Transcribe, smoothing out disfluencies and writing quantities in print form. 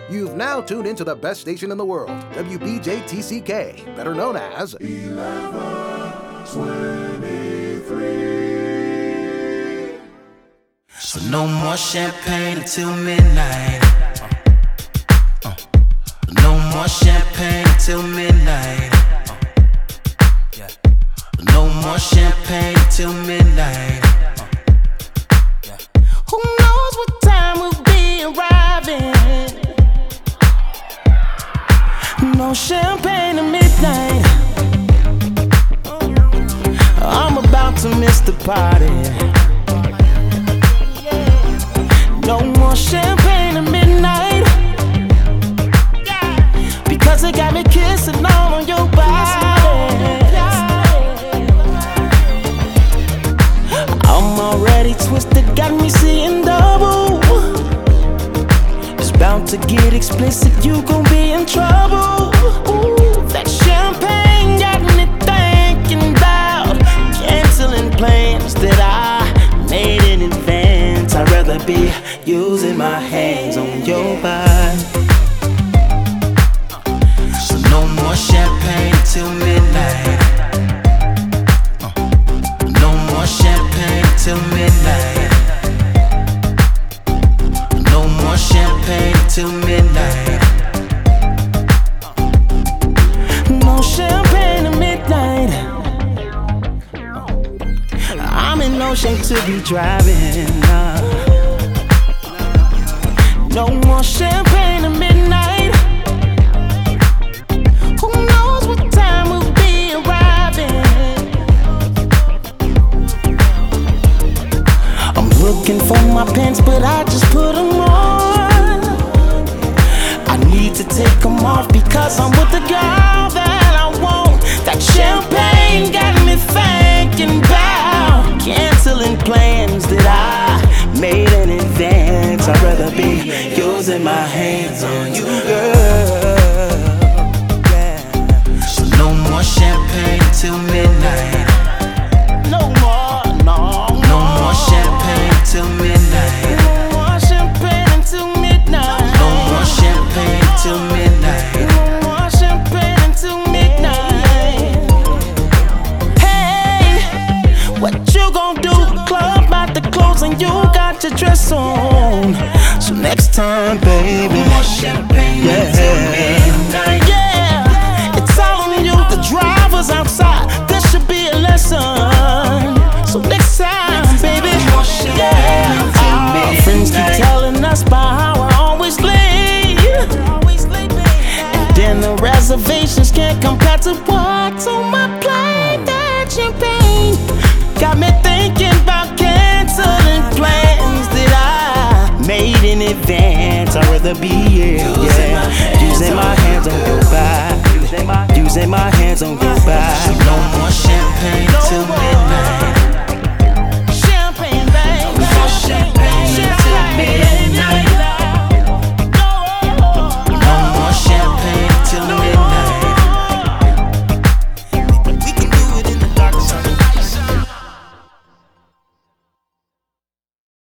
You've now tuned into the best station in the world, WBJTCK, better known as 1123. So no more champagne until midnight. No more champagne until midnight. No more champagne until midnight. Who knows what time we'll be arriving? No champagne at midnight. I'm about to miss the party. No more champagne at midnight, because it got me kissing all on your body. I'm already twisted, got me seeing double. It's bound to get explicit, you gon' be in trouble. Ooh, that champagne got me thinking about canceling plans that I made in advance. I'd rather be using my hands on your body. So no more champagne till midnight. No more champagne till midnight. No more champagne till midnight. No champagne at midnight. I'm in no shape to be driving. No more champagne at midnight. Who knows what time we'll be arriving? I'm looking for my pants, but I just put them on. I need to take them off because I'm with the girl that I want. That champagne got me thinking about canceling plans that I made in advance. I'd rather be using my hands on you, girl. Yeah. So no more champagne till midnight. No more, no more champagne till midnight. No more champagne until midnight. No more champagne till midnight. No more champagne until midnight. Hey, what you gon' do? Club about to close and you got your dress on. So next time, baby, no more champagne until midnight. Yeah, it's all on you. The driver's outside. This should be a lesson. So next time, baby, yeah. Our friends keep telling us about how I always late, and then the reservations can't compare to what's on my plate. That champagne got me thinking about canceling plans that I made in advance. I'd rather be using my hands on your body. Using my hands on your body. No more champagne till midnight.